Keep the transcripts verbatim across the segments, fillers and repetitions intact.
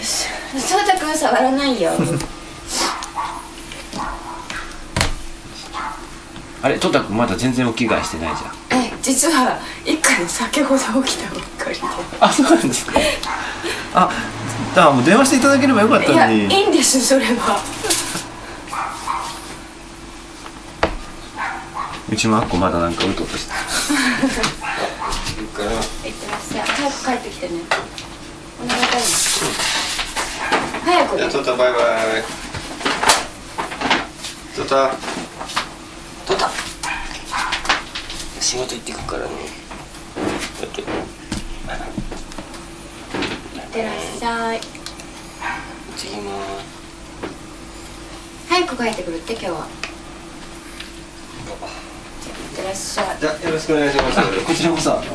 そうたくん触らないよ。 あれ、トタくんまだ全然お着替えしてないじゃん。 え、実は一家で先ほど起きたばっかりで。 あ、そうなんですか。あ、だからもう電話していただければよかったのに。 いや、いいんですそれは。 うちもあっこまだなんかうとうとして。 いってらっしゃい。早く帰ってきてね。お願いだよ。早く。 じゃあトタバイバイ。トタ。トタ。仕事行ってくからね。だって。 いってらっしゃい。 行ってきます。 早く帰ってくるって今日は。じゃあいってらっしゃい。 じゃあよろしくお願いします。 こちらこそ。 よ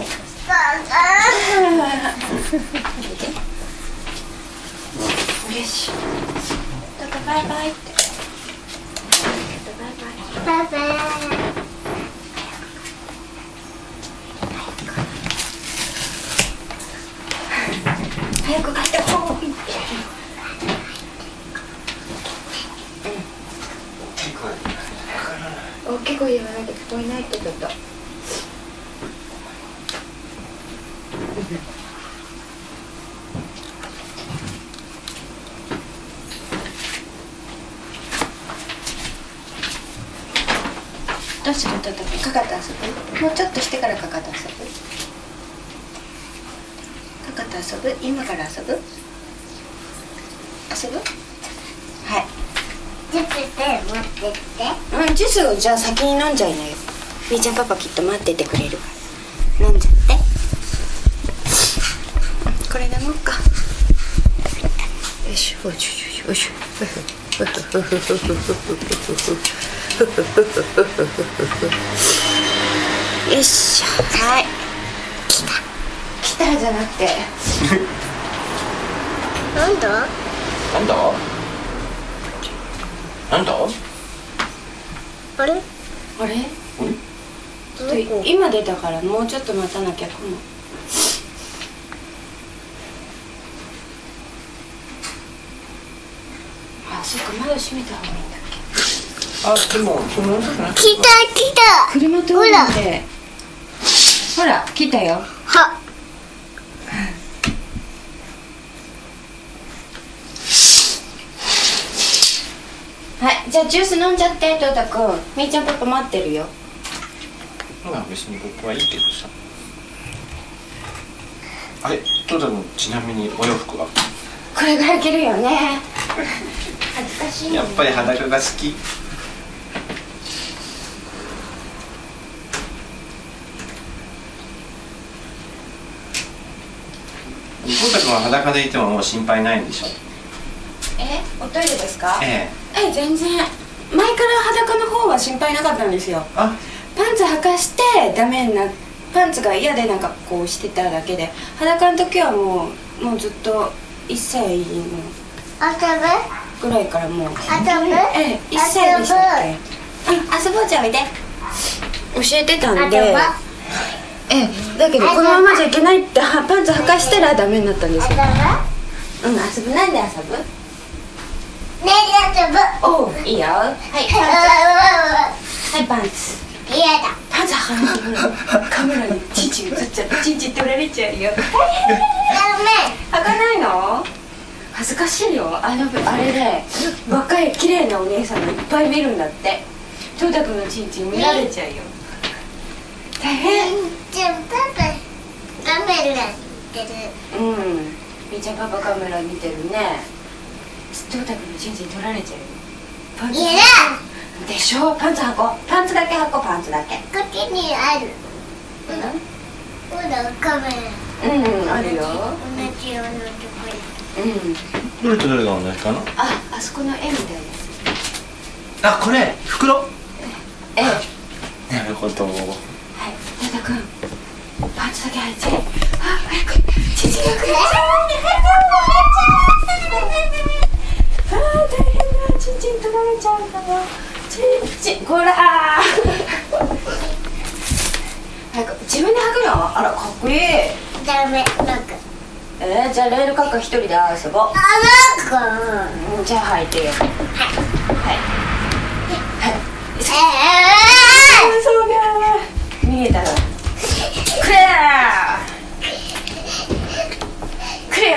し。トタバイバイって。バイバイ。バイバイ。早く帰ってこい。大きい声言わなきゃ聞こえないってちょっと。どうするととかかと遊ぶ？もうちょっとしてからかかと遊ぶ？かかと遊ぶ？今から遊ぶ？遊ぶ？はい。 ジュースで持ってって。 うん、ジュースをじゃあ先に飲んじゃいなよ。みーちゃんパパきっと待っててくれるから飲んじゃって。これ飲もうか。よいしょよいしょよいしょ。よいしょ。はい。来た。来たじゃなくて。 なんだ？ なんだ？なんだ？ あれ？ あれ？ちょっと今出たからもうちょっと待たなきゃかも。あ、そっか、窓閉めた方がいいんだっけ。 あ、でもその音じゃない？ 来た来た。 車通るんで。ほら、来たよ。 は。 はい、じゃあジュース飲んじゃってトータくん。みーちゃんパパ待ってるよ。 まあ別に僕はいいけどさ。あれ、トタ君ちなみにお洋服は？ これが履けるよね。恥ずかしい、ね。 やっぱり裸が好き。トタ君は裸でいてももう心配ないんでしょ？ え、おトイレですか？ ええ、え、全然。前から裸の方は心配なかったんですよ。 あ、 パンツ履かしてダメにな、パンツが嫌でなんかこうしてただけで、裸の時はもうもうずっといっさいの遊ぶ？ ぐらいからもう。 遊ぶ？ ええ、いっさいでしたっけ？うん、遊ぼうじゃおいで。教えてたんで。 遊ぶ？ ええ、だけどこのままじゃいけないってパンツ履かしたらダメになったんですよ。うん、遊ぶ。なんで遊ぶ？ ねえ、遊ぶ。 おう、いいよ。はい、パンツ。はい、パンツ。 嫌だ。 パンツ履かないとほらカメラにチンチン映っちゃってチンチン取られちゃうよ。 ダメ。 履かないの？恥ずかしいよ。あのあれで若い綺麗なお姉さんがいっぱい見るんだって。トータ君のチンチン見られちゃうよ。大変。 じゃあパパカメラ見てる。 うん。みーちゃんパパカメラ見てるね。トータ君のチンチン取られちゃうよ。パンツ。 嫌だ。 でしょ。パンツ履こう。パンツだけ履こう。パンツだけ。 こっちにある。ほらカメラ。 うん、うん、あるよ。 同じようなところ。 うん。 どれとどれが同じかな？ あ、あそこの絵みたいです。 あ、これ袋？ ええ。 なるほど。 はい、トータ君、パンツだけ履いて。あ、早く、チンチンがくれちゃう。あー、大変だ、チンチン取られちゃうんだよ。チンチン、こらー。早く、自分で履くの？あら、かっこいい。 ダメ、なんか。 えー、じゃあレールカッカ一人で遊ぼう。 あ、なんかうん、じゃあ履いてよ。はいはいはい。 えそうがー逃げたらクリアークリア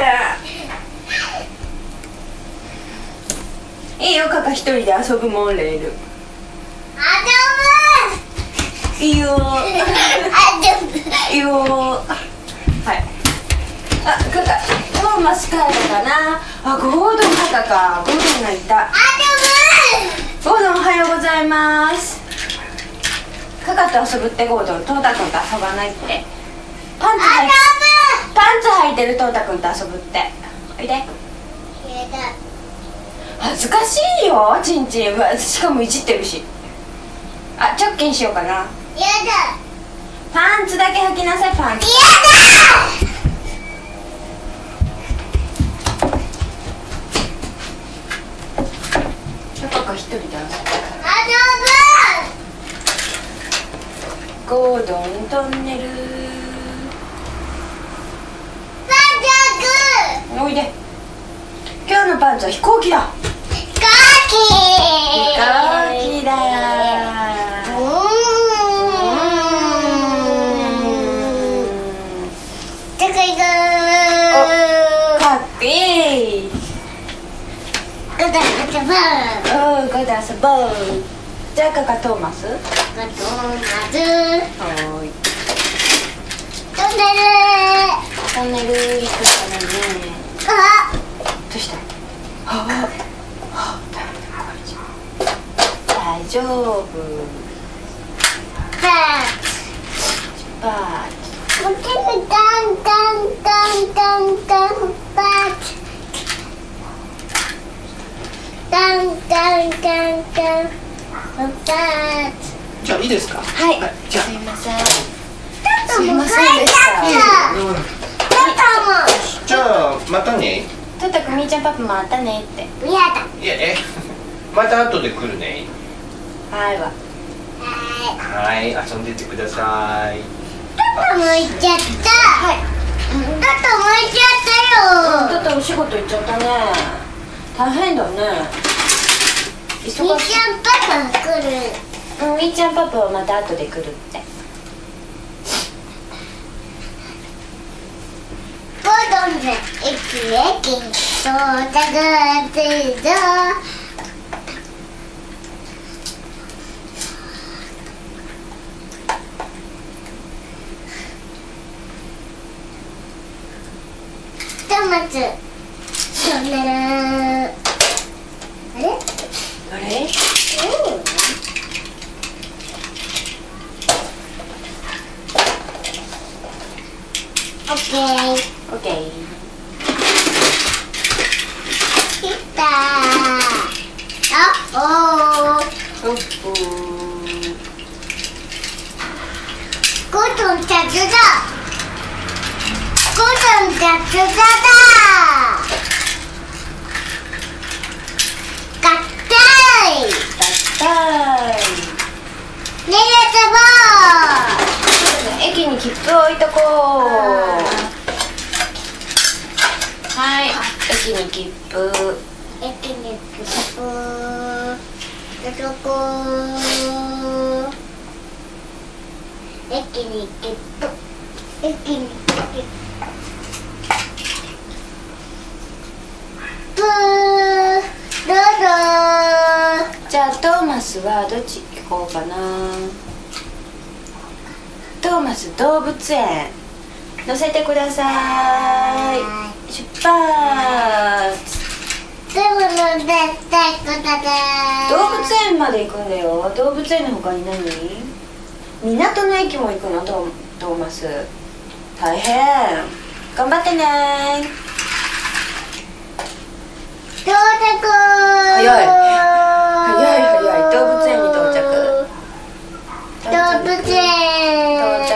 ー。いいよカッカ一人で遊ぶもん。レールー、あいいよどぶあどぶいいよ。はい。あ、カッカトーマス帰るかな。あ、ゴードンカッカか。ゴードンがいた。 あゴードンおはようございます。カカと遊ぶってゴードン。トータ君と遊ばないって。パンツ履いパンツ履いてるトータ君と遊ぶって。おいで。 どぶやだ恥ずかしいよチンチン。うわしかもいじってるし。あ、チョッキンしようかな。 やだパンツだけ履きなさい。パンツ。 やカカ一人で遊ぶ。 だあゴードントンネル。 どぶパンおいで。今日のパンツは飛行機だ。 ツ飛行機飛行機だー。 うーんどこ行くかっこいい。 ーどこ行くばおう、ゴードン遊ぼう。じゃあカカトーマス。 ーまずおーい。 トンネルトンネル行くからね。 あどうした？はあ、はあ、大丈夫。 はバーもう全部ガンガンガンガンガンバッガンガンガンガンバッじゃあいいですか。 はい、 じゃすいません。 すいませんでしたパパもじゃあまたね。 トタくみーちゃんパパまたねって。 やだいやえまた後で来るね。 はいわ。 ははい遊んでってください。 いパパも行っちゃったはい。 パパも行っちゃったよトタお仕事行っちゃったね。大変だね。忙しい。 みーちゃんパパ来るうん、みーちゃんパパはまた後で来るって。 ゴードンズ駅駅到着するぞひとまずトンネルあれどれ？ オッケーオッケー。 来たあおーおっおゴードン着座ゴードン着座だ合体だったーい。 ねえ遊ぼ駅に切符を置いとこう。はい、駅に切符。 う駅に切符どこ駅に切符駅に切符どうぞじゃあトーマスはどっち行こうかな。トーマス動物園乗せてください。出発。 でも乗ってたいことで動物園まで行くんだよ。動物園の他に何？港の駅も行くのトー、トーマス。大変。頑張ってね。 到着早い早い早い。動物園に到着。 動物園到着。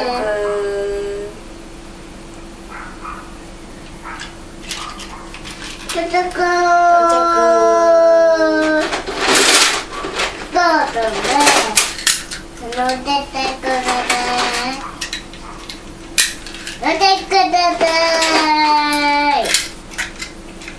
到着到着。 どうぞね乗っててください乗ってください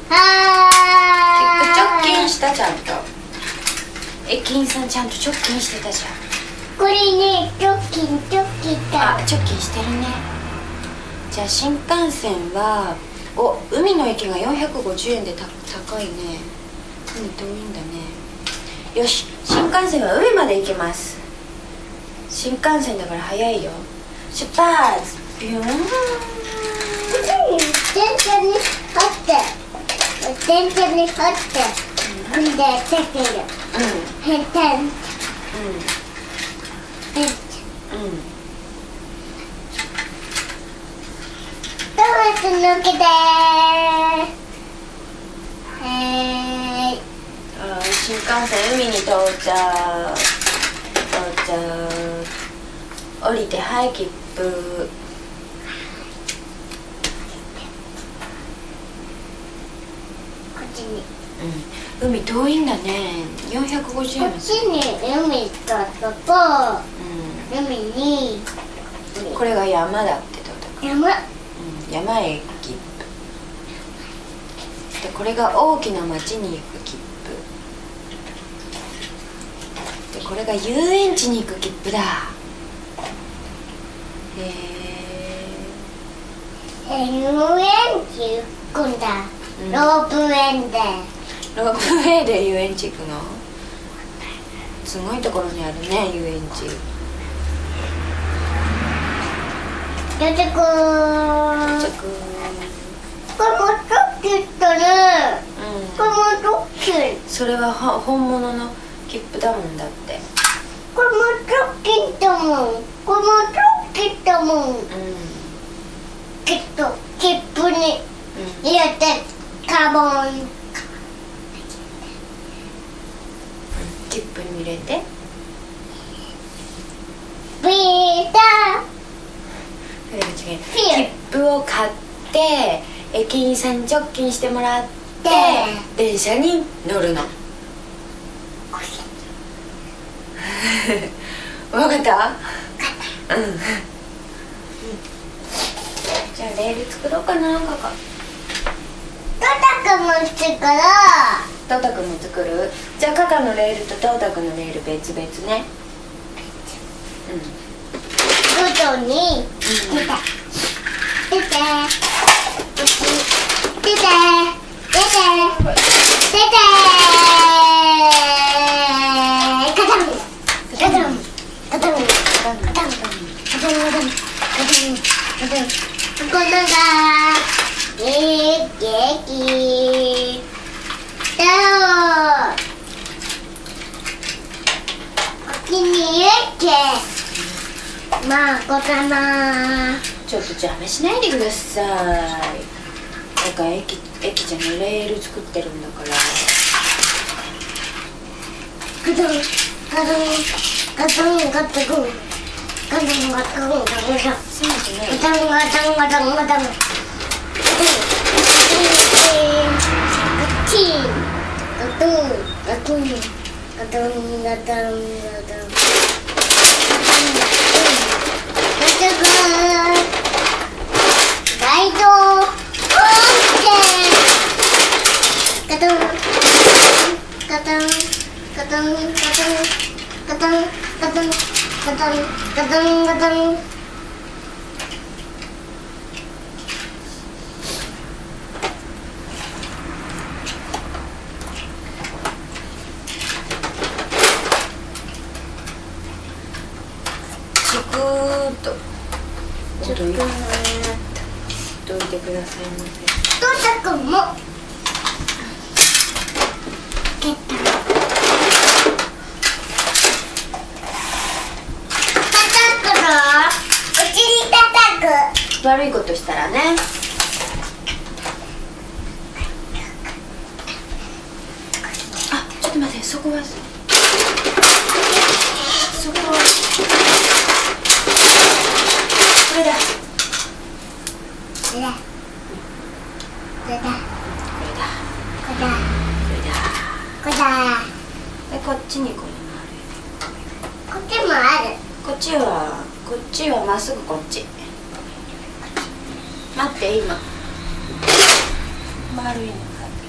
は直近したちゃんと。駅員さんちゃんと直近してたじゃん。 これね、直近直近だ。 あ、直近してるね。じゃあ新幹線はお海の駅がよんひゃくごじゅうえんでた高いね。海遠いんだね。よし、新幹線は海まで行けます。新幹線だから早いよ。出発。ビューン。 電車に貼って電車に貼ってほんでつける。 うんへてんうんへんうん。 ドーナツ抜けてー。へーい。 あー、新幹線海に到着。到着。降りて、はい切符。 こっちにうん、海遠いんだね。よんひゃくごじゅうえん。 こっちに海とととう海にん、これが山だってどうだか、 山。 うん、山へ切符で、これが大きな町に行く切符で、これが遊園地に行く切符だ。へ遊園地行くんだ。 うん、 ロープウェイで。 ロープウェイで遊園地行くの？すごいところにあるね、遊園地。 出てくー。 着。 これもチョッキったね。 うん、 これもチョッキ。 それはは本物の切符だもんだって。 これもチョッキだもん。これもチョッキだもん。 うん、 きっと切符に入れてカボン。 切符に入れて。 ビータ切符を買って駅員さんに直金してもらって電車に乗るの。分かった？うん。じゃあレール作ろうかな、ここ。 トタくんもしてからトータくんも作る？じゃあカカのレールとトータくんのレール別々ね。 外に出て出て出て出て出て出てガタンガタンガタンガタンガタンガタンガタンガタンガタンここなんだえーケーキだよこっちに行けまあこだな。 ちょっと邪魔しないでください。なんか駅駅じゃないレール作ってるんだから。 ガタンガタンガタンガタンガタンガタンガタンガタンそうじゃない。 ガタンガタンガタンガタンガチンガトンガトンガトンガタンガタンライトオンガタンガタンガタンガタンガタンガタンガタンガタンガタンガタンちくーっとちょっとどいてくださいませ。 トータくんもゲット叩くのうちに叩く悪いことしたらね。あ、ちょっと待って、そこはそこはこれだ。 これだこれだこれだこれだこれだ。 これだでこっちにこれもこっちもある。 ある。こっちはこっちはまっすぐこっち。待って、今丸いのがある。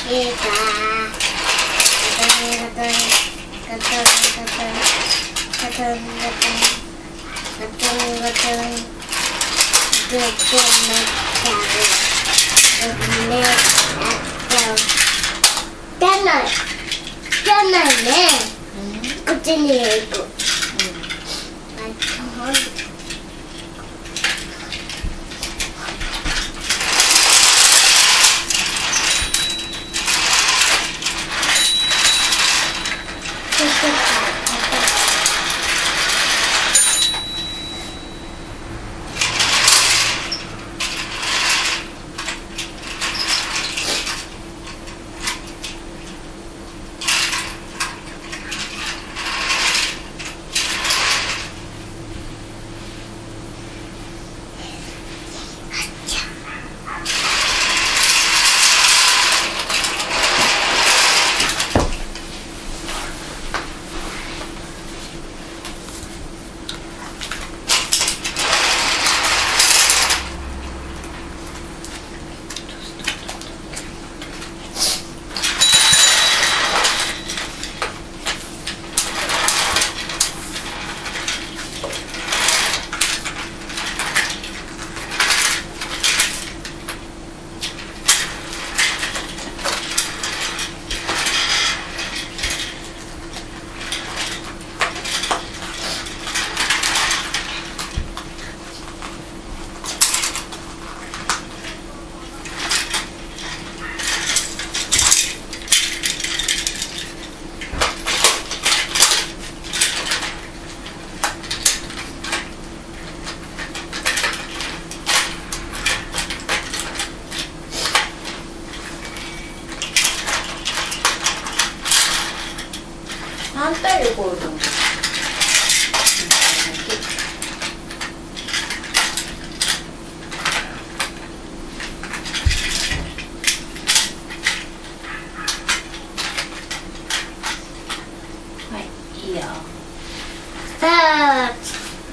いいかガタンガタンガタンガタンガタンガタンガタンガタングッドになっちゃうグッドになっちゃうじゃないじゃないねこっちに行く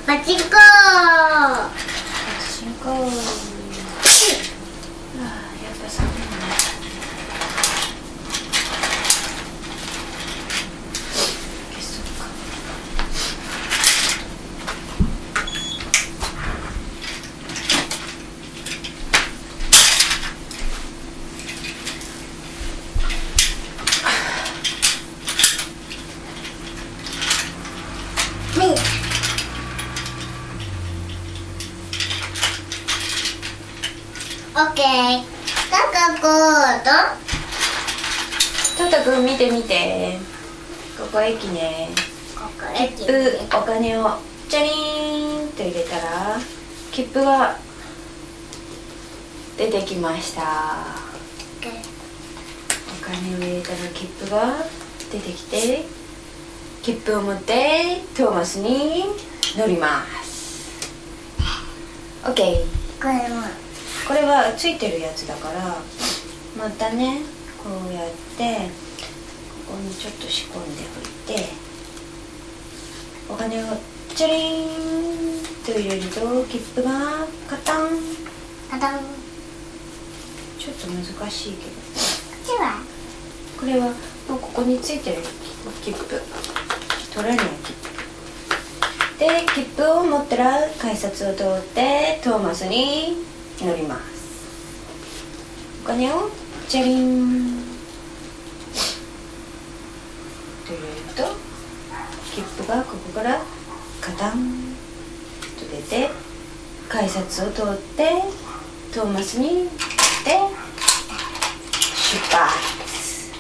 パチンコパチンコ。ああ、やっぱ寒いね。消そうか。 オッケー。カカコード。 トータくん見て見て。ここ駅ね。 ここ切符、お金をチャリーンと入れたら切符が出てきました。お金を入れたら切符が出てきて、切符を持ってトーマスに乗ります。 OK。 これもこれはついてるやつだから、またねこうやってここにちょっと仕込んでおいて、お金をチャリーンと入れると切符がカタン。 カタン。こちょっと難しいけど、 っちはこれはもうここについてる切符、取れない切符で、切符を持ったら改札を通ってトーマスに乗ります。お金をチャリンと入れると切符がここからカタンと出て、改札を通ってトーマスに乗って出発。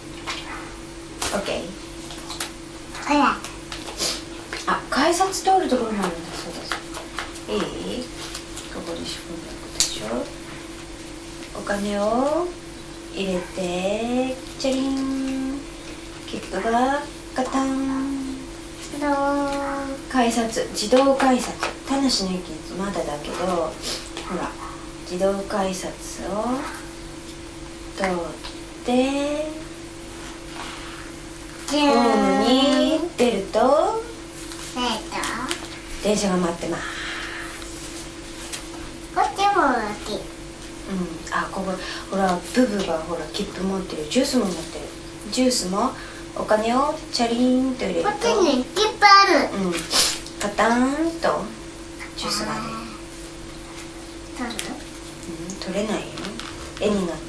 OK。 ほら。 あ、改札通るところもあるんだ。そうだそうだ。いい？ここに仕込んでおくでしょ。お金を入れてチャリン、切符がカタン。 どー。 改札、自動改札。田無の駅まだだけど、ほら自動改札を通ってホームに出るとえっと電車が待ってます。 こっちも大きい。 うん、あ、ここほらブブがほら切符持ってる、ジュースも持ってる。ジュースもお金をチャリーンと入れると、 こっちに切符ある。 うん、カターンとジュースが出る。 取る？ うん、取れないよ、絵になってるから。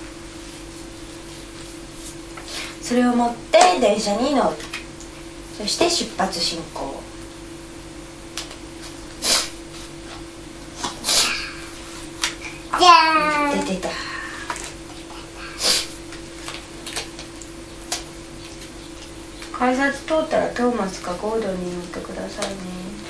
それを持って電車に乗る。そして出発進行。 じゃーん。 出てた。改札通ったらトーマスかゴードンに乗ってくださいね。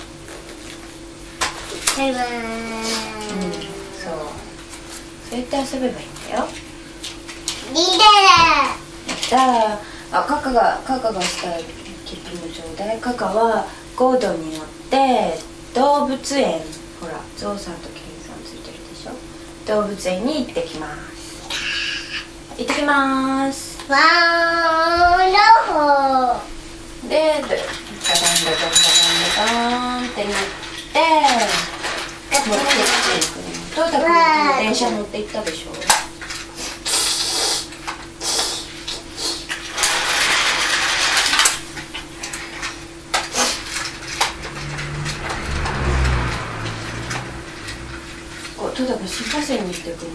バイバーイ。 うん、そうそうやって遊べばいいんだよ。 リーダやったー。あ、カカがカカがした切符もちょうだい。カカはゴードンに乗って動物園、ほらゾウさんとケンさんついてるでしょ。動物園に行ってきます。行ってきます。 ー。ワンダホー。 で、ガタンガタンガタンガタンって乗って持ってっていくね。トータ君も電車乗って行ったでしょ。お、トータ君新幹線に行ってくるの？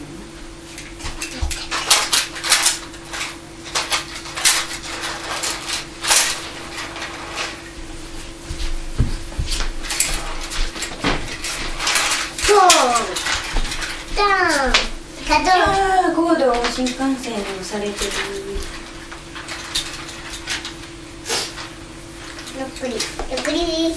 ガトン。 あー、ゴードン新幹線に押されてる。 ゆっくりゆっくりゆっくりゆっ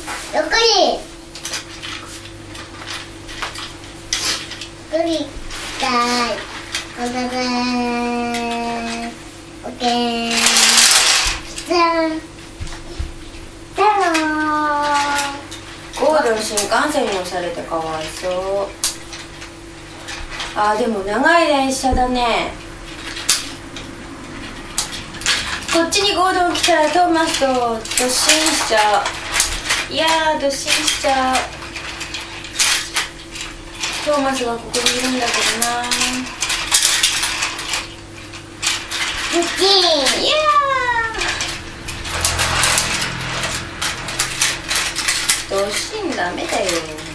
くりだい。おだだー。オッケー。じゃん。じゃーん。 ゴードン新幹線に押されてかわいそう。あー、でも長い電車だね。こっちにゴードン来たらトーマスと突進しちゃう。 いやー突進しちゃう。トーマスがここにいるんだけどな。 プチン。 いやー突進ダメだよ。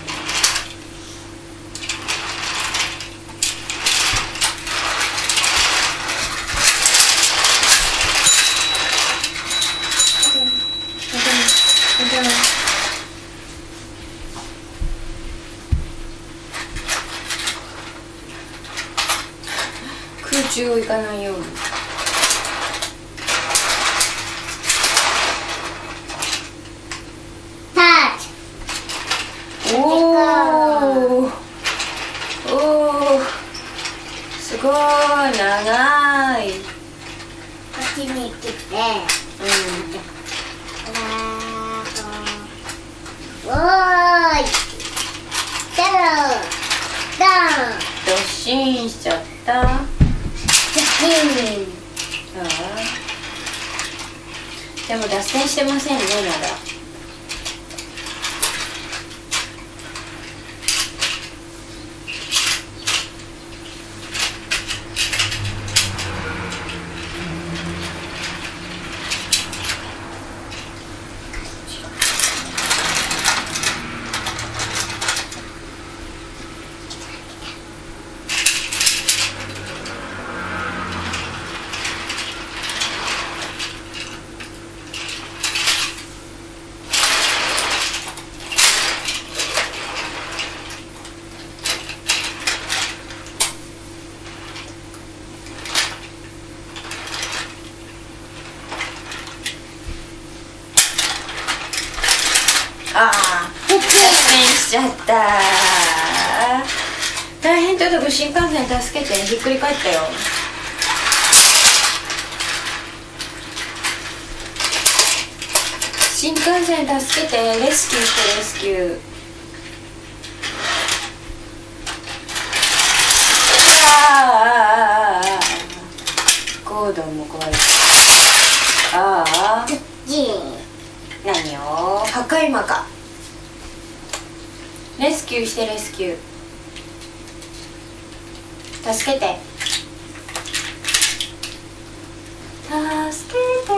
空中を行かないように。 タッチ。 おーおーすごい長い。 こっちに来て。 うんおーい。ダロー。ダン。 突進しちゃった。 プチン。 ああでも脱線してませんねまだ。ああ脱線しちゃった。大変ととく新幹線助けて。ひっくり返ったよ。新幹線助けて。レスキューしてレスキュー。ああゴードンも怖い。ああプチン。 何よ破壊魔か。レスキューしてレスキュー。助けて助けて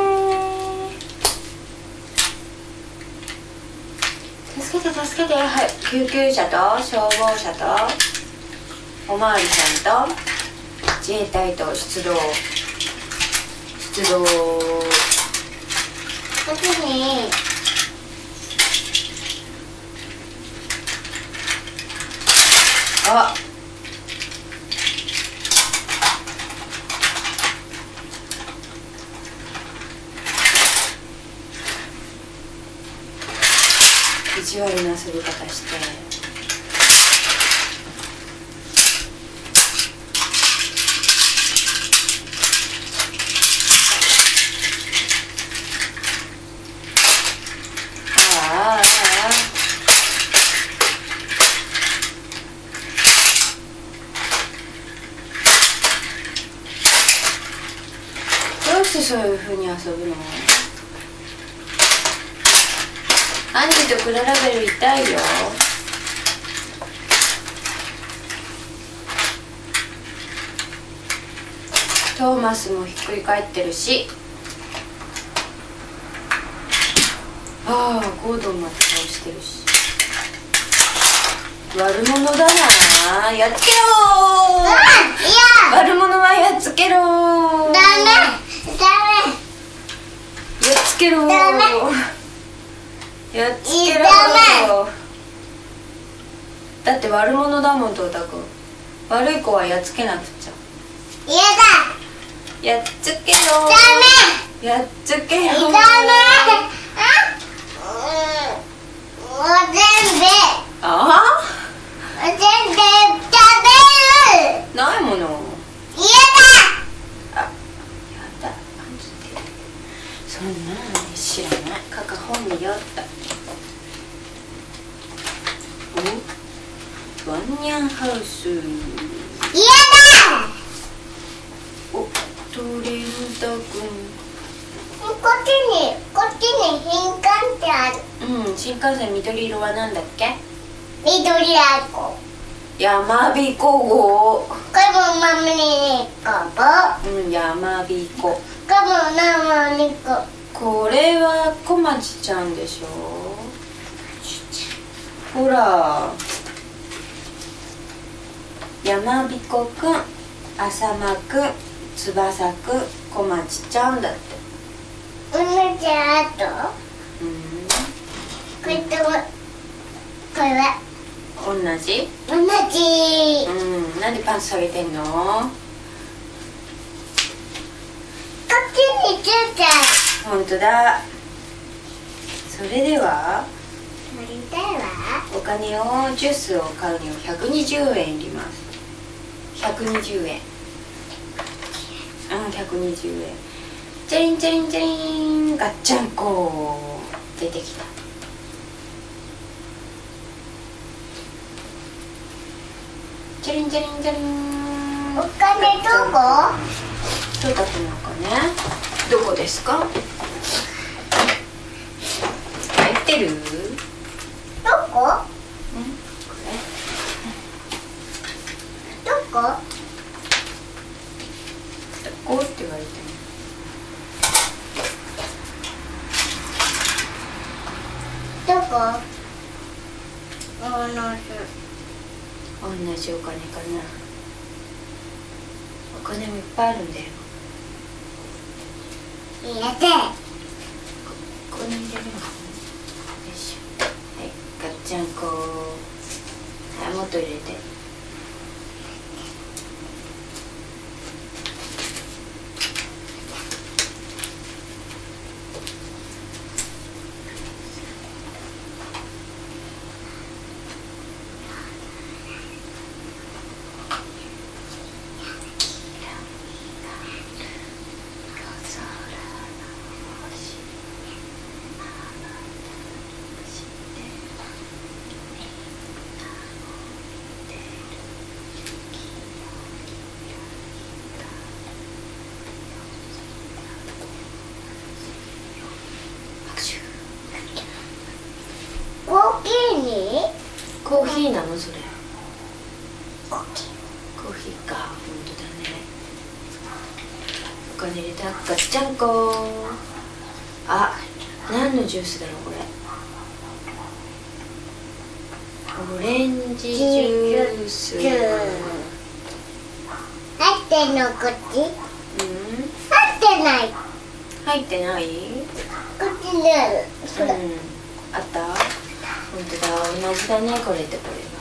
助けて助けて。はい救急車と消防車とおまわりさんと自衛隊と出動出動。 こっちに。 あ意地悪な遊び方して。ああどうしてそういう風に遊ぶの。兄とクララベル痛いよ。トーマスもひっくり返ってるし。ああゴードンまで倒してるし。悪者だな。やっつけろー。 いや。 悪者はやっつけろー。 ダメ。ダやっつけろー。 ダメやっつけろー。だって悪者だもんトータくん。悪い子はやっつけなくちゃ。 メ。やだ。 やっつけろー。 ダメ。 やっつけろー。 ダメ。あ。うん。もう全部。 あ全部食べる。 あないもの。 やあやだそんなの知らない。カカ本によった。おワンニャンハウス。 だ。やおトレンタくん。 だ。こっちに、こっちに変換ってある。 ううん、新幹線緑色はなんだっけ？ 緑ラコ。 やまびこ号。 これもマムニコボ。 うん、やまびこ。 これもマムニコ。 これはこまちちゃんでしょ。ほら、やまびこくん、あさまくん、つばさくん、こまちちゃんだって。 同じあと。 うん、 これとこれは同じ？ 同じ。 うん、なんでパンツ下げてんの？ こっちについた。 ほんとだ。それではそれではお金をジュースを買うにはひゃくにじゅうえんいります。ひゃくにじゅうえん。うん、ひゃくにじゅうえん。チャリンチャリンチャリン、ガッチャンコ出てきた。チャリンチャリンチャリン。 お金どこ？ トータくんのお金どこですか？入ってる？ どこ？ うん、これどこ？ どこって言われてもどこ？おのす。 同じお金かな。お金もいっぱいあるんだよ。 入れて。 ここに入れるのかな。よいしょ。はい、ガッチャンコ。はい、もっと入れて。 コーヒーに？ コーヒーなのそれ？ コーヒコーヒーか、本当だね。お金入れた。ガッチャンコ。あ、何のジュースだろうこれ。オレンジジュース。 入ってんのこっち？ うん？ 入ってない。 入ってない？ こっちにある。 うん。あった？本当だ、同じだね、これとこれが。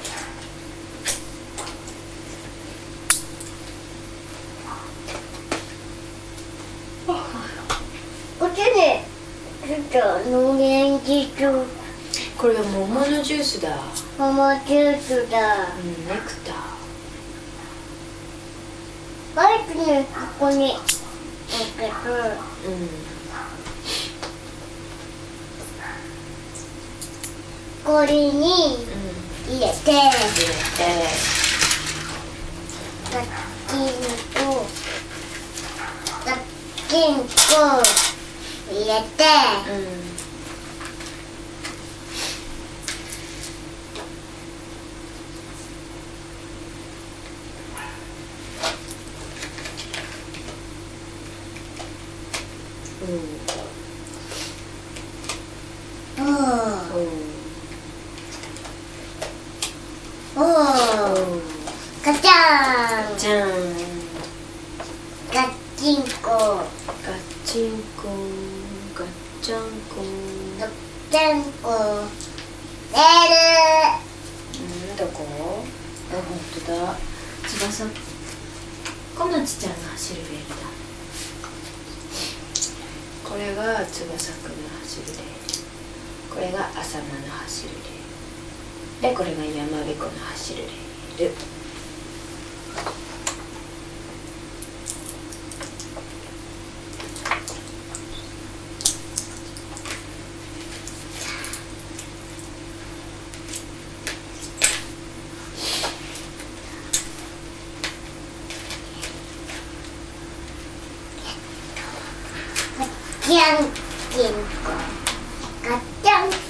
こっちにちょっとオレンジジュース。 これは桃のジュースだ。 桃ジュースだ。 うん、ネクター。 バイクにここに置ける。 うん。 これにうん。 入れて、 入れて。 ガッキンコ、ガッキンコ入れて、 うん。 おーおおーガチャーン、 じゃん。 ガッキンコ、 ガッチンコ、ガッチャンコ。 ガッチャンコ、レうん、どこ？あ、本当だ。翼。小町ちゃんが走るレールだ。これが翼くんの走るレール。これが浅間の走るレール。で、これが山彦の走るレール。 ール、ガッチャンキンコ、ガッチャン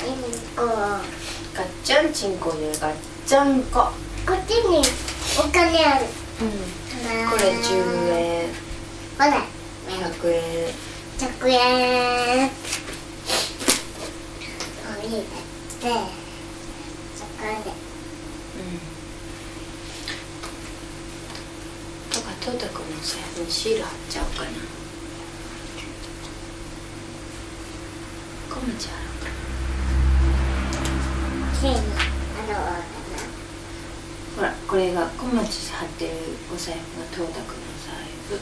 ちゃんちんこでガッチャンコ。 こっちにお金ある。 うん、これじゅうえん、 ほらひゃくえん、 ひゃくえん。おいでってそこでとかトータ君の財布にシール貼っちゃおうかな。こむちゃんせーのあのほら、これが小町貼ってるお財布がトータ君の財布。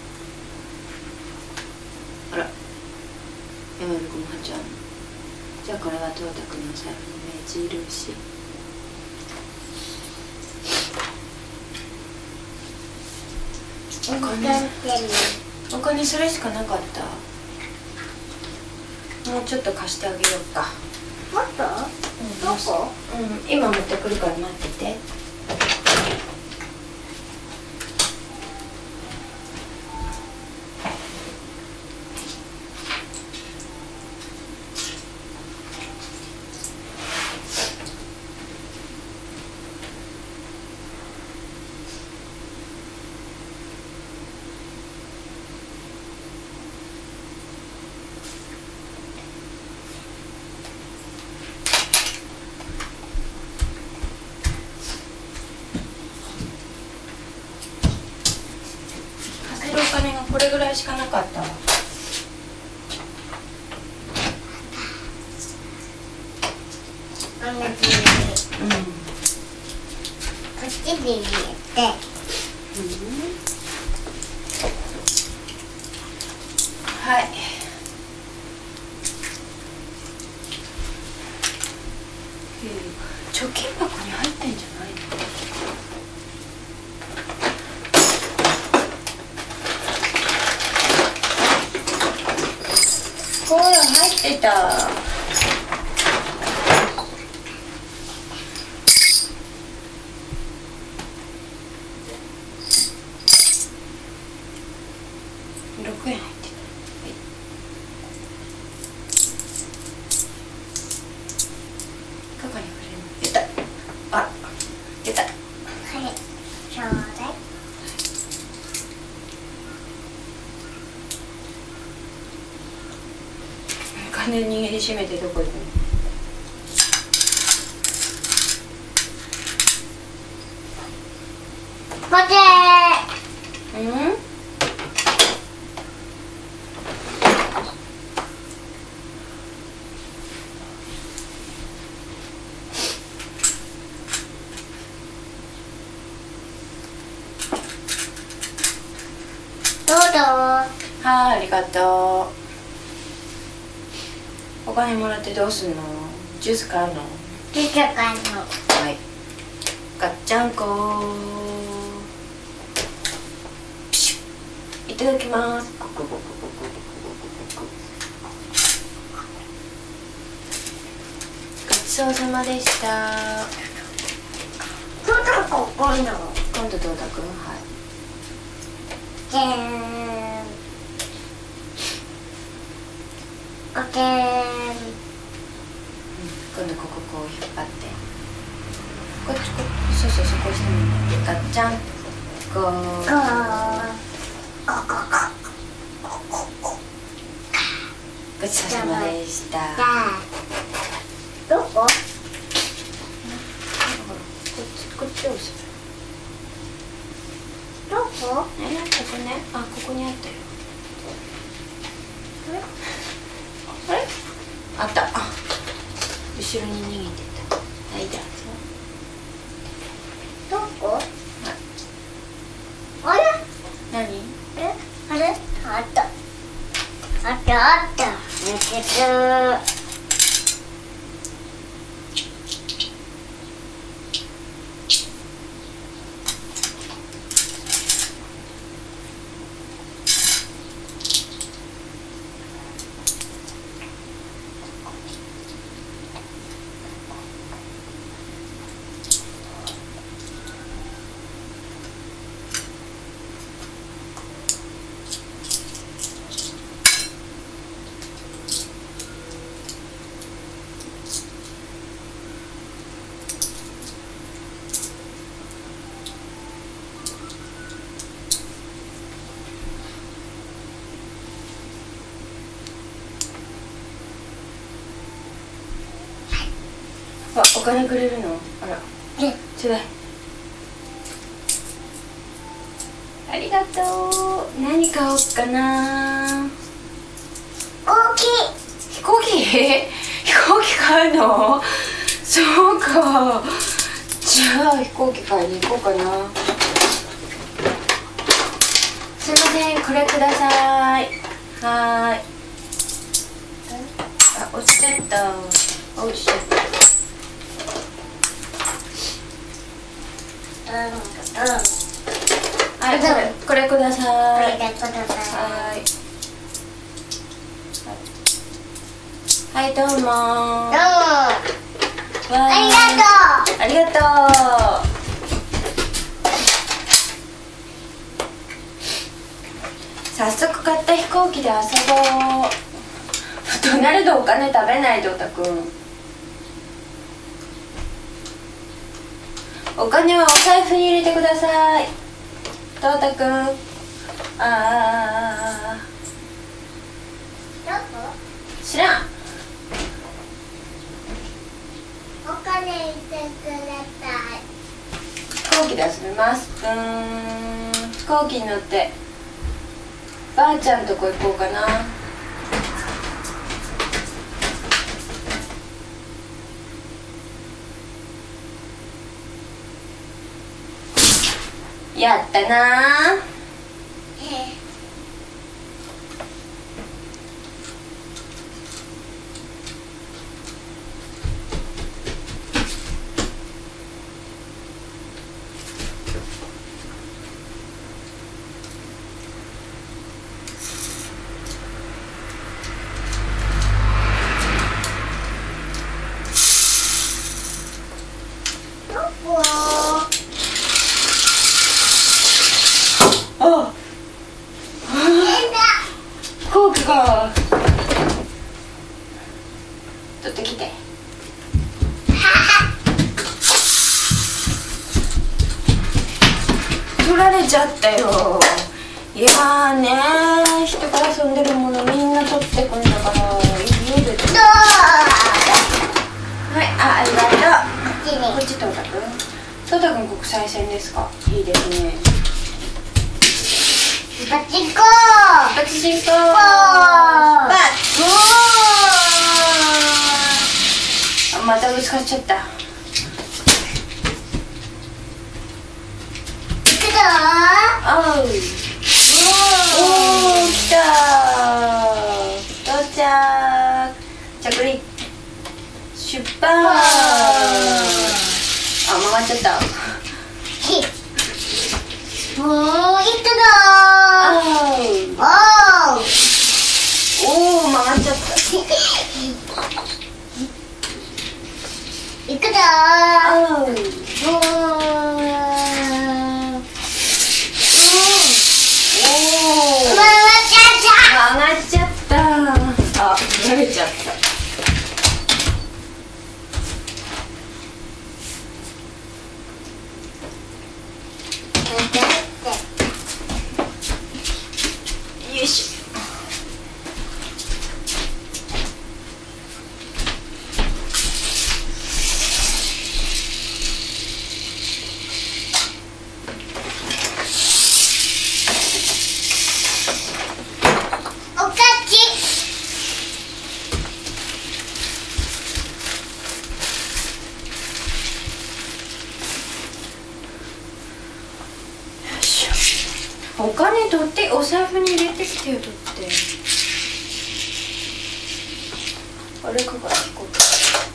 あら、山口君も貼っちゃうの。じゃあこれはトータ君の財布の目印。お金、お金それしかなかった。もうちょっと貸してあげようか。 もっと？ うん、 どこ？ うん、今持ってくるから待ってて。お金がこれぐらいしかなかったわ。 同じ。うん。こっちに入れて。 うん、はい。貯金箱に入ってんじゃないの？ほら、入ってた。ろくえん入ってた。はい。ここに触れる。出た。あ、出た。 はい。ちょうだい。 金握りしめてどこ行くの？ 待てうん？ どうぞ。 はい、ありがとう。お金もらってどうすんの？ジュース買うの？ ジュース買うの。 はい。ガッチャンコ。いただきます。ごちそうさまでした。 どうぞここの。 今度どうだくん？はい。 じゃーん。オッケー。 今度こここう引っ張ってこっちこっちそうそうそうこうしてみるガッチャンコーごちそうさまでした。 じゃあどこ？ こっちこっちを押す。 どこ？ え、ここね、あ、ここにあったよ。あれ？あった。あ、後ろに逃げてた。はい、じゃどこ？ あ。 あれ？ 何？ え？あれ？あった。あったあった。見つけた。 あ、お金くれるの？あら、 ね、 ちょうだい。ありがとう。何買おうかな。 大きい。 飛行機？飛行機買うの？そうか。じゃあ飛行機買いに行こうかな。すいません、これください。はーい。あ、落ちちゃった。あ、落ちちゃった。 うん、うん。 はい、これ、これください。 ありがとうございます。 はい。はい、どうもー。 どうも。 わーありがとう。 ありがとう。早速買った飛行機で遊ぼう。となるとお金食べないとたくん。お金はお財布に入れてください。とうたくん。ああ。 どこ？ 知らん。 お金入れてください。 飛行機で遊びます。うーん、飛行機に乗ってばあちゃんとこ行こうかな。やったなー。あ、飛行機が取ってきて。取られちゃったよ。いやーねー、人が遊んでるものみんな取ってくんだから家で。はい、あ、ありがとう。こっちとうたくん。とうたくん国際線ですか。いいですね。 パチンコパチンコー。 パチン。またぶつかっちゃった。 行くぞおう。おー、来たー。到着。着陸。出発。あ、回っちゃった。 もう行くぞおう。 おーおー、回っちゃった。 行くぞおう。 おーおー。 回っちゃった曲がっちゃった。あ、投げちゃった。よいしょ。 おかちお金取ってお財布に入れてきてよ。取ってあれかから飛行機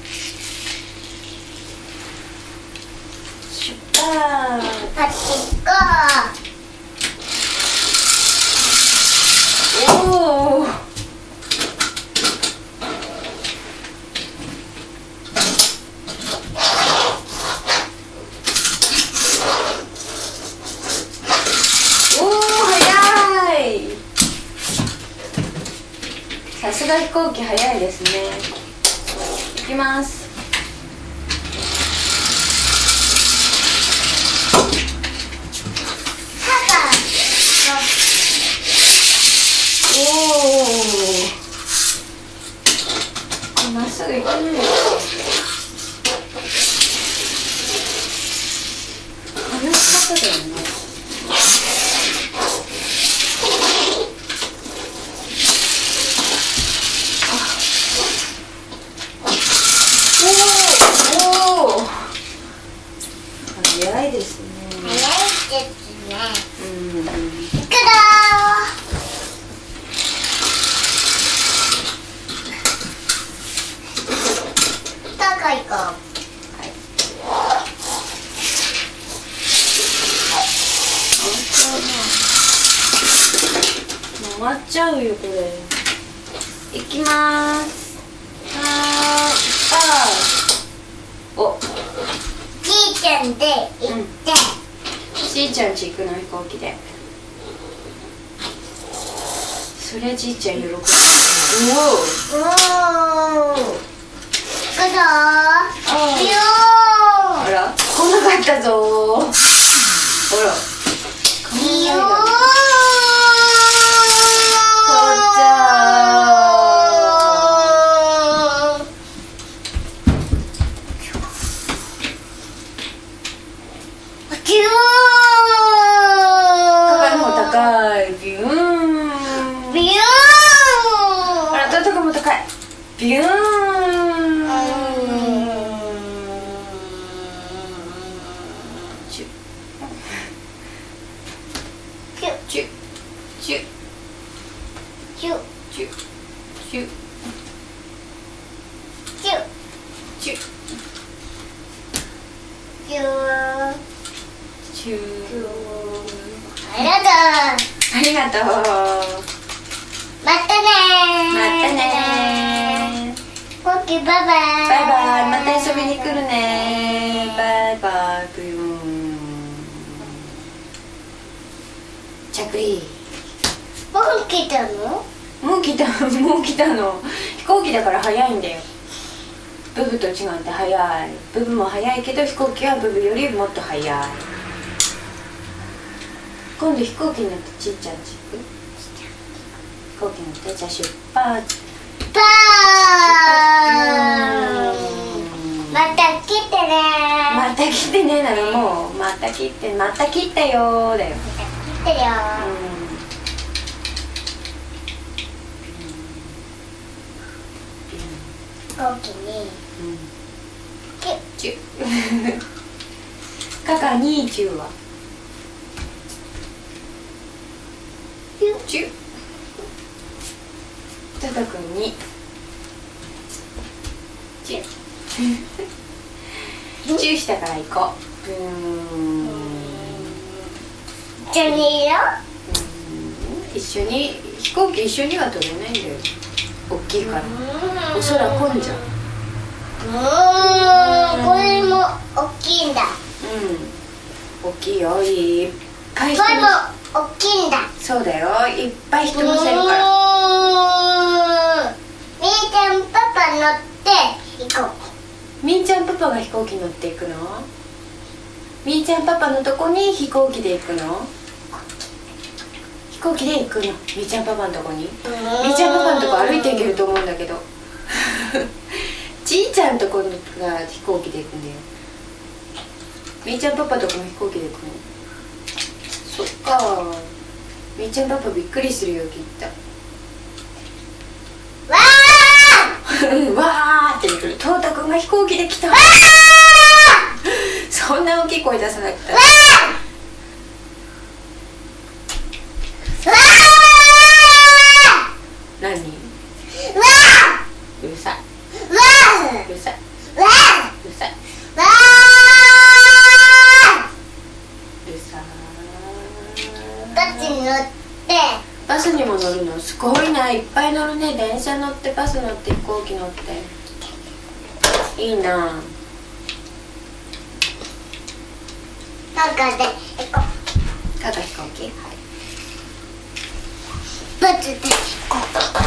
出発。 パチンコおお。さすが飛行機早いですね。行きます。おお。まっすぐ行かない。 待っちゃうよこれ。行きまーす。はーい、お、 じいちゃんで行って、 じいちゃんち行くの飛行機で。そりゃじいちゃん喜ぶ。 おお行くぞあーよあら、来なかったぞー。ほら、 ーよー父ちゃん。 キュー高い方高い。ビューン。 ビューあら、どうとかも高い。ビューン。チュキュチュチュキュチュチュキュチュキューチュありがとうありがとう。 またねーまたねー。 ポッキーバイバイバイバイ。また遊びに来るね。バイバイ。ブヨーン。着陸。 もう来たの？ もう来た、もう来たの。飛行機だから早いんだよ。ブブと違って早い。ブブも早いけど飛行機はブブよりもっと早い。今度飛行機に乗ってちっちゃんち行く？飛行機乗ってじゃあ出発。 パーまた来てねーまた来てねなの。もうまた来て、また来たよーだよ。 また来てるよー飛行機にキュッチュカカニーチューはチュタタくんにチュチューしたから行こう。うーん一緒にいるよ一緒に飛行機一緒には飛べないんだよ。大きいからお空混んじゃう。 うーんこれも大きいんだうん、大きいよ。いっぱい人これも乗大きいんだそうだよ。いっぱい人乗せるから。 うーんみーちゃんパパ乗って行こみーちゃんパパが飛行機乗っていくの？みーちゃんパパのとこに飛行機で行くの？飛行機で行くの？みーちゃんパパのとこに？みーちゃんパパのとこ歩いて行けると思うんだけどちいちゃんとこが飛行機で行くんだよ。みーちゃんパパとこも飛行機で行くの？そっか。みーちゃんパパびっくりするよきっと。 うわわーって言う。トータくんが飛行機で来た。そんな大きい声出さなくて。 ーわ何？ ーわうるさい。 ーわうるさい。 ーわうるさい。 ーわうるさい。 ーバスに乗ってバスにも乗るの？すごいな。いっぱい乗るね。電車乗ってバス乗って飛行機乗っていいな。 なんかで行こただ飛行機？はい。 うバスで行こう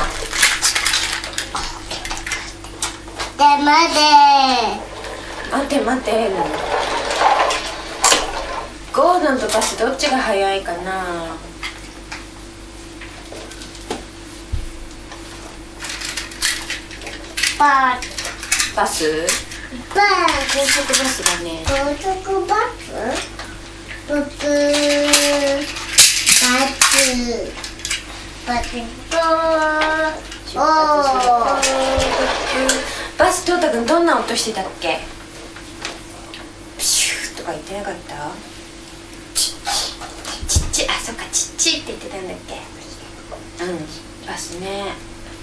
で待待って待って。ゴードンとバスどっちが早いかな。 パーバス？ パー高速バスだね。 高速バスブブーバスバスブーおーバストータくんどんな音してたっけ？プシューとか言ってなかった？ちっちちっち、あ、そっか、ちっちって言ってたんだっけ？うん、バスね。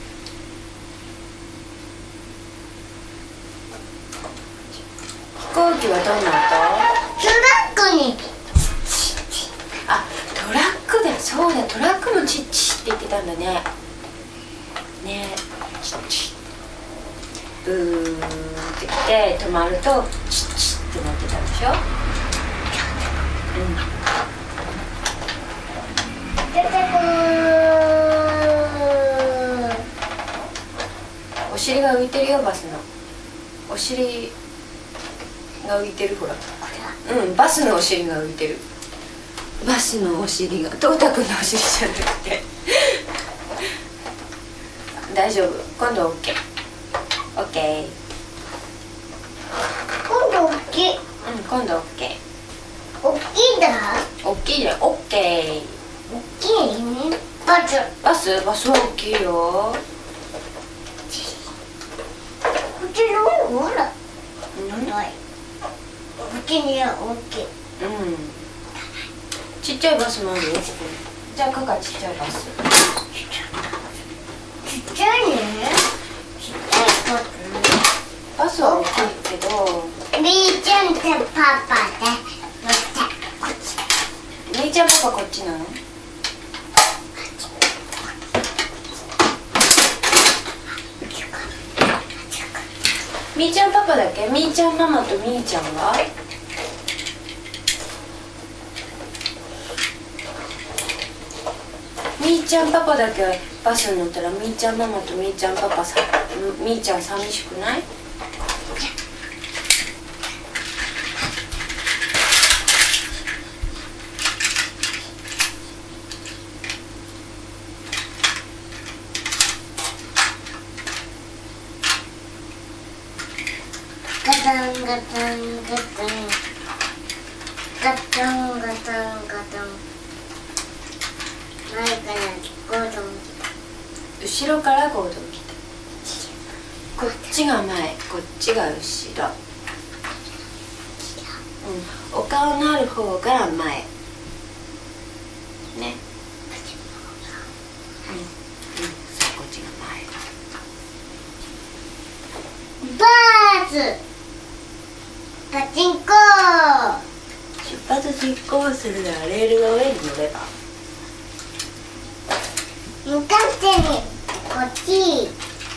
飛行機はどんな音？ トラックにあ、トラックだ。そうだ、トラックのチッチっって言ってたんだね。ね、ブーって来て止まるとチッチッってなってたでしょ。うん。 出てくー。 お尻が浮いてるよ、バスの。お尻が浮いてる、ほら。うん、バスのお尻が浮いてる。バスのお尻が、トータくんのお尻じゃなくて大丈夫、今度 OK。 OK。 今度大きい。 うん、今度 OK。 大きいだ。 大きいね、 OK。 大きいね。バス。 バスバスは大きいよ。 こっちのほら。 うん、 はい。こっちには大きい。 うん、ちっちゃいバスもあるよ、ここに。じゃあカカちっちゃいバス。 ちっちゃいね。ちっちゃいバス。 バスは大きいけど、 みーちゃんとパパで乗ってこっち。 みーちゃんパパこっちなの？みーちゃんパパだっけ？みーちゃんママとみーちゃんは？みーちゃんパパだけバスに乗ったらみーちゃんママとみーちゃんパパさ、みーちゃん寂しくない？ ガタンガタンガタンガタンガタンガタン前からゴードン後ろからゴードン来た。こっちが前、こっちが後ろ。うん、お顔のある方が前ね。うん、うん、そう、こっちが前。 バースパチンコ出発実行するならレールの上に乗れば。 向かってにこっち、うん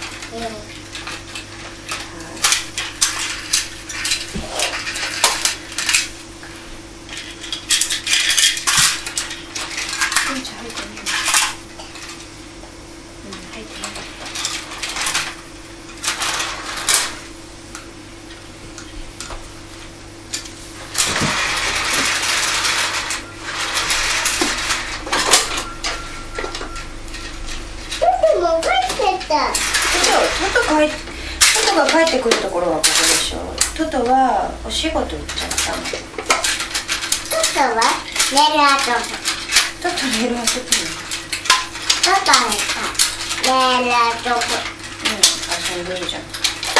トト帰トトが帰ってくるところはここでしょ。トトはお仕事行っちゃったの。 トトは寝る後トト寝る遊びなの。 トトは寝る後うん、遊んでるじゃん。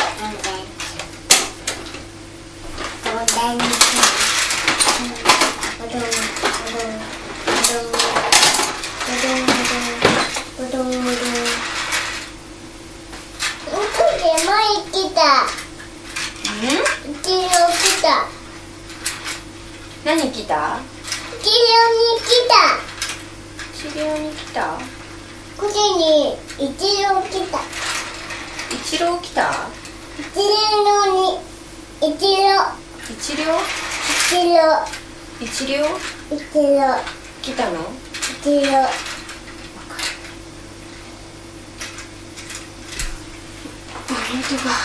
何来た？ 治療に来た。 治療に来た？ こっちに一郎来た。 一郎来た？ 一郎に一郎一郎？ 一郎一郎？ 一郎来たの？ 一郎本当だ。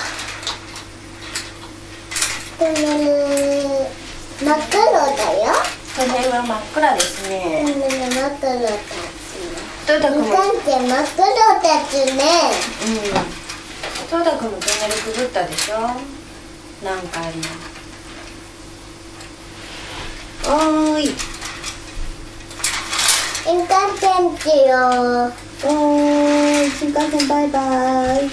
でも真っ黒だよ。 この辺は真っ暗ですね。 でも真っ黒だち。 トータくんも、 向かって真っ黒だちね。 うん。トータくんもトンネルくぐったでしょ。何回も。おーい。 新幹線ちよ。 おーい。新幹線バイバイ。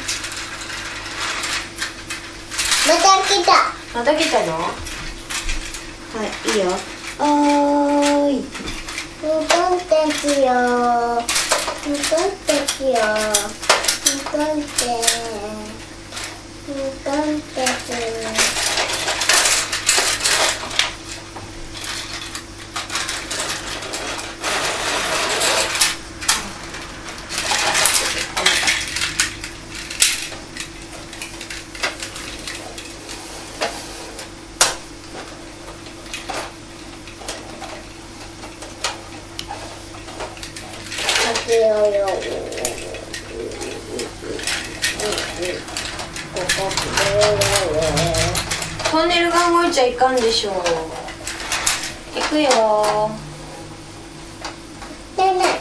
また来た。 また来たの？はい、いいよ。おーい。 新幹線ちよ。新幹線ちよ。新幹線。新幹線。 トンネルが動いちゃいかんでしょう。行くよー。 でね、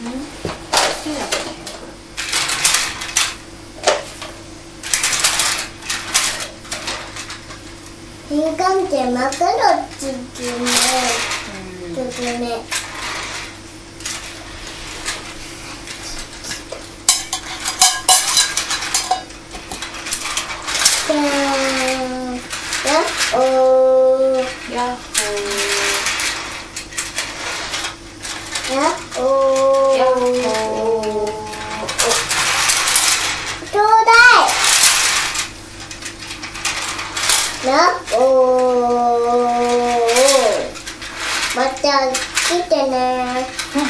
新幹線真っ黒つつめつつめじゃーん、やっほーやっやっほーほーやっほー。 ちょうだい。やっほー。また来てね。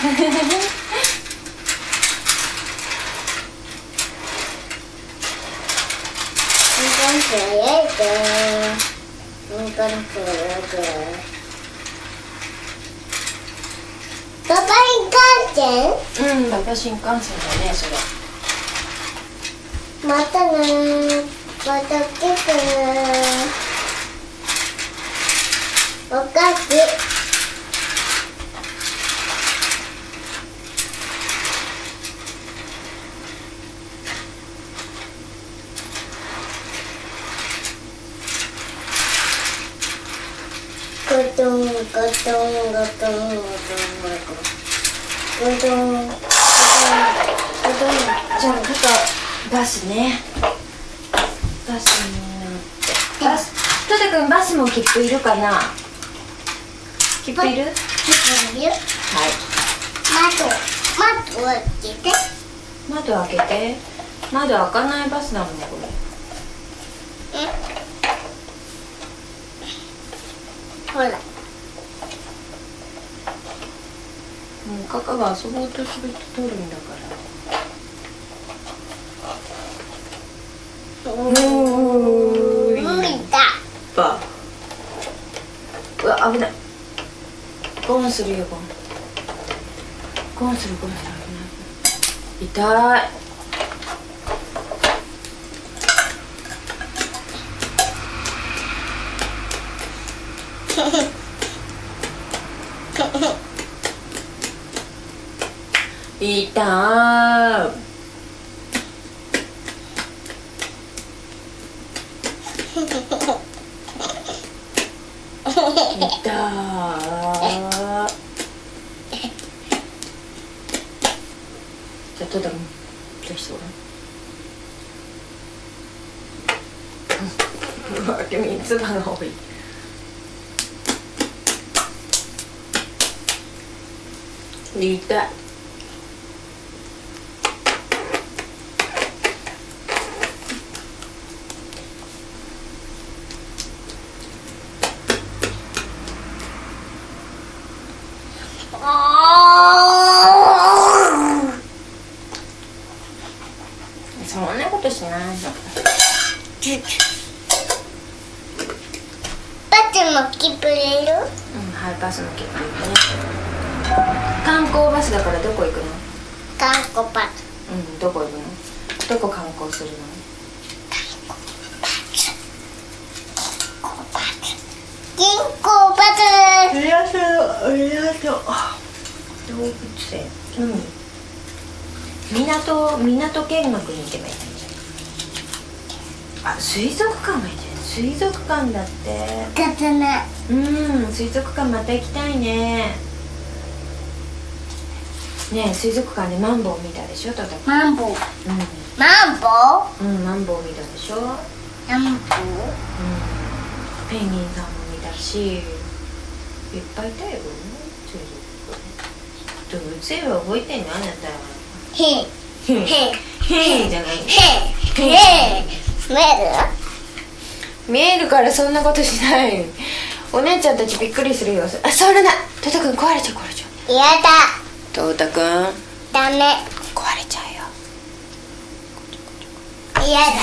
新幹線やいて。新幹線やいて。パパ新幹線？ うん、パパ新幹線だね、それ。 またねー。また来てねー。お菓子。ゴトンゴトンゴトンゴトンゴトンゴトンゴトンゴトン。 じゃあ、パパ、バスね。バスに乗って。バス、トタくん、バスも切符いるかな？切符いる？はい。 窓、窓を開けて。 窓開けて。窓開かないバスなのね、これ。 え、ほら。 もうカカが遊ぼうとすると取るんだから。おーい。 無理だ。 ば。うわ、危ない。ゴンするよ、ゴン。ゴンする、ゴンする、危ない。痛い。痛ー。痛ー。じゃあトダもどうしよう。うわ、君つばが多い。痛い。そんなことしないの。 バスも切符入れる？ うん、はい、バスの切符ね。観光バスだからどこ行くの？ 観光バス。 うん、どこ行くの？どこ観光するの？ 銀行バス。 ありがとう、ありがとう。動物園。うん。港、港見学に行けばいいんじゃない？あ、水族館がいいじゃん。水族館だって。 かつな。 うん、水族館また行きたいね。ねえ、水族館でマンボウ見たでしょ、トタくん。 マンボウ。 うん。 マンボウ？ うん、マンボウ見たでしょ。うん。 マンボウ？ ペンギンさんも見たし、いっぱいいたよ。動物園は覚えてんの、あなたは。 へい。 へへへじゃない。 へい。へい。見える？ 見えるからそんなことしない。お姉ちゃんたちびっくりするよ。あ、触らない。トタくん壊れちゃう、壊れちゃう。 やだ。 トタくんダメ。 壊れちゃうよ。 やだ。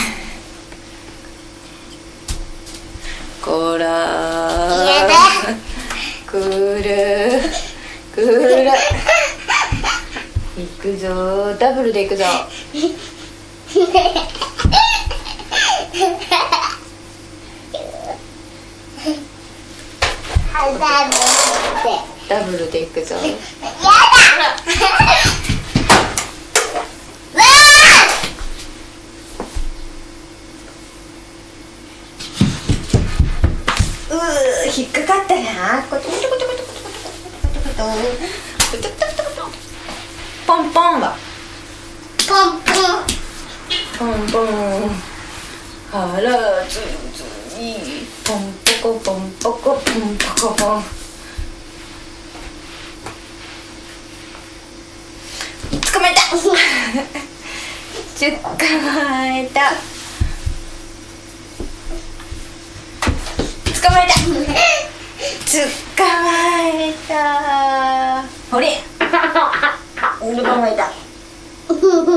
こらー。 やだ。 くるくる。行くぞ、ダブルで行くぞ。 ダブルでいくぞ。 やだ。 うー、引っかかったな。コトコトコトコトコトコトコトコトコトコトコトポンポンはポンポン。 ポンポン腹ずずいポンポコポンポコポンポコポン。捕まえた捕まえた捕まえた捕まえたほれ捕まえた捕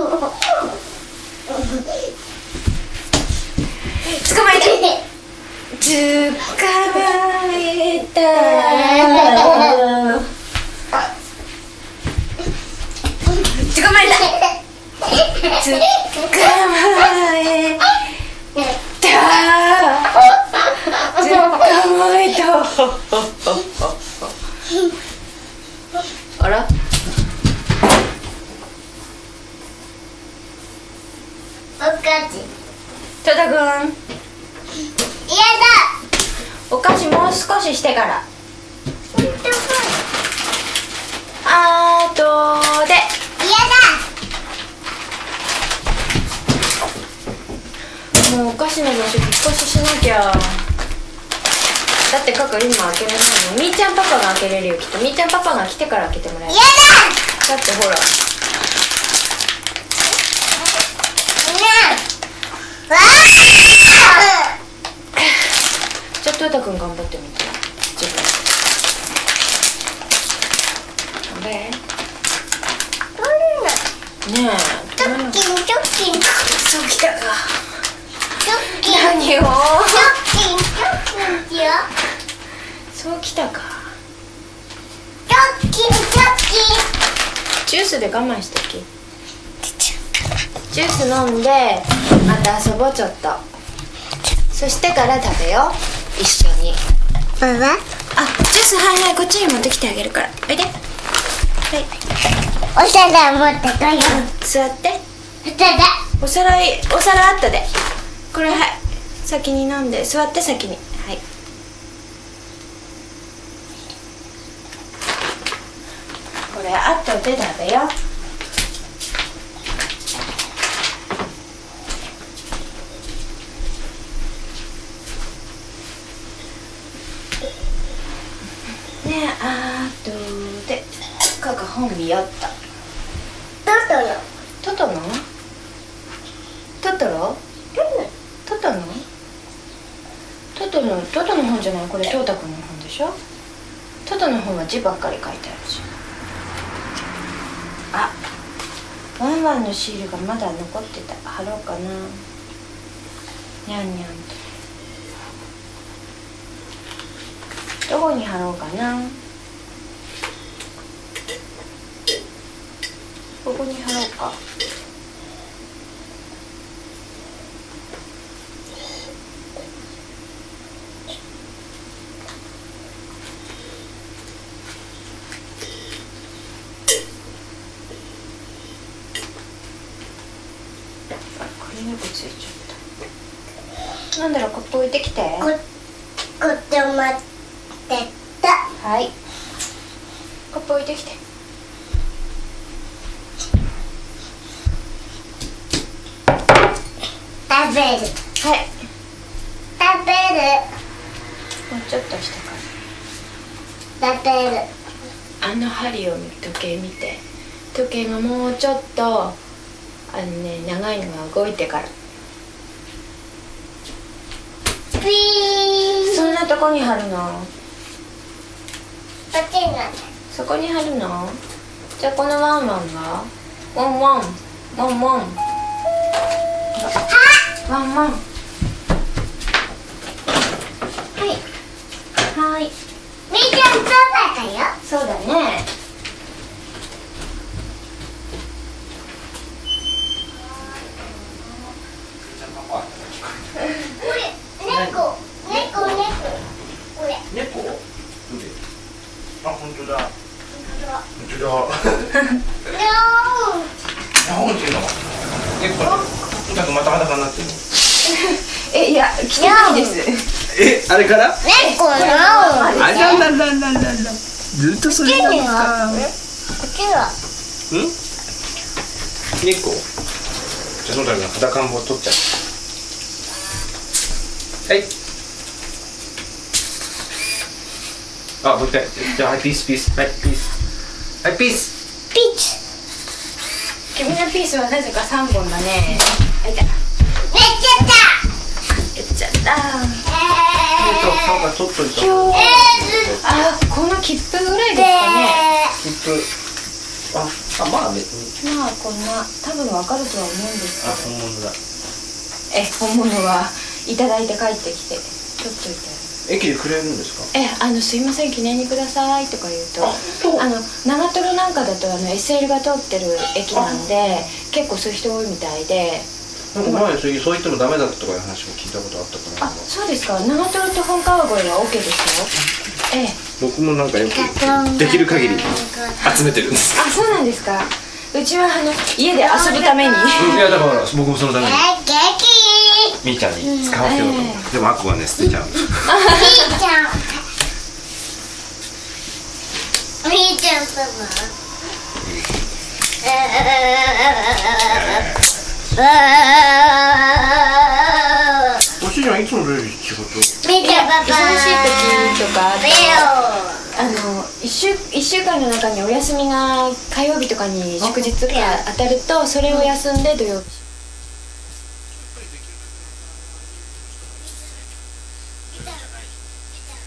まえた捕まえた捕まえた捕まえた捕まえたあらお菓子。 トダくん、 やだ。 お菓子もう少ししてから。 本当か。 あとで。 やもうお菓子の場所引っ越ししなきゃ。だってカカ今開けれないの。みーちゃんパパが開けれるよきっと。みーちゃんパパが来てから開けてもらえる。 だ。やだってほら。 だ。わあ。 じゃあトヨタくん頑張ってみて。自分で。ねえ。 チョッキンチョッキン。 そうきたか。 チョッキン。 何を。 チョッキンチョッキンよ。 そうきたか。 チョッキンチョッジュースで我慢しとき。ジュース飲んでまた遊ぼうちょっと。そしてから食べよう一緒に。 キン。ババ。 あ、ジュースはいはいこっちに持ってきてあげるから。おいで。はい。 お皿持ってこよう。 座って。 お皿。 お皿いお皿あったで。これはい。先に飲んで座って先に。はい。これあとで食べよう。ねえ、あとでカカ本見よった。 トトロ。 トトのトトロトトのトトのトトの本じゃない。これトータくんの本でしょ。トトの本は字ばっかり書いてあるし。あ、ワンワンのシールがまだ残ってた。貼ろうかな。にゃんにゃんと。どこに貼ろうかな。ここに貼ろうか。これ猫ついちゃった。なんだろう、コップ置いてきて。 こ、こって待ってた。 はい。コップ置いてきて。 食べる。 はい。 食べる。 もうちょっとしてから。 食べる。 あの針を見時計見て。時計がもうちょっとあのね長いのが動いてから。 ピー。 そんなとこに貼るの？ こっちになる。 そこに貼るの？じゃあこのワンワンはワンワンワンワンワンワン。はいはい。 みーちゃんパパだよ。 そうだね。 これ猫猫猫これ猫？どあ、本当だ。本当だ。 No あ、本当だ。え、これ、とにかくまた裸になってるの。 え、いや、着てないです。 え、あれから？ 猫のあらららららら。ずっとそれなのか。 こっちはうん？猫？じゃあその時の裸んぼ取っちゃう。はい。あ、もう一回。じゃあ、はい、ピース、ピース。はい、ピース。はい、ピース。 ピーチ君のピースはなぜか三本だね。あ、いた。やっめっちゃったちゃった。 えっと、なんか取っといた。 今日、 えあ、この切符ぐらいですかね。 切符。あ、あ、まあ別に。 まあ、こんな、多分わかるとは思うんですあ、 けど。 本物だ。 え、本物はいただいて帰ってきて、取っといて。 駅でくれるんですか？ え、あの、すいません、記念にくださいとか言うと、 あそうあの、長瀞なんかだとあの エスエル が通ってる駅なんで結構そういう人多いみたいで。 なんか前そう言ってもダメだったとかいう話も聞いたことあったから。 あ、そうですか。長瀞と本川越は OK ですよ。ええ。 僕もなんかよくできる限り集めてるんです。 あ、そうなんですか。うちはあの家で遊ぶために。 いやだから僕もそのためにケーキみーちゃんに使わせようと思って。でもアッコはね捨てちゃう。 みーちゃんみーちゃん様おしいちゃんいつもどれ仕事？ みーちゃんパパ忙しい時とかあとレあの一週一週間の中にお休みが火曜日とかに祝日が当たるとそれを休んで土曜日。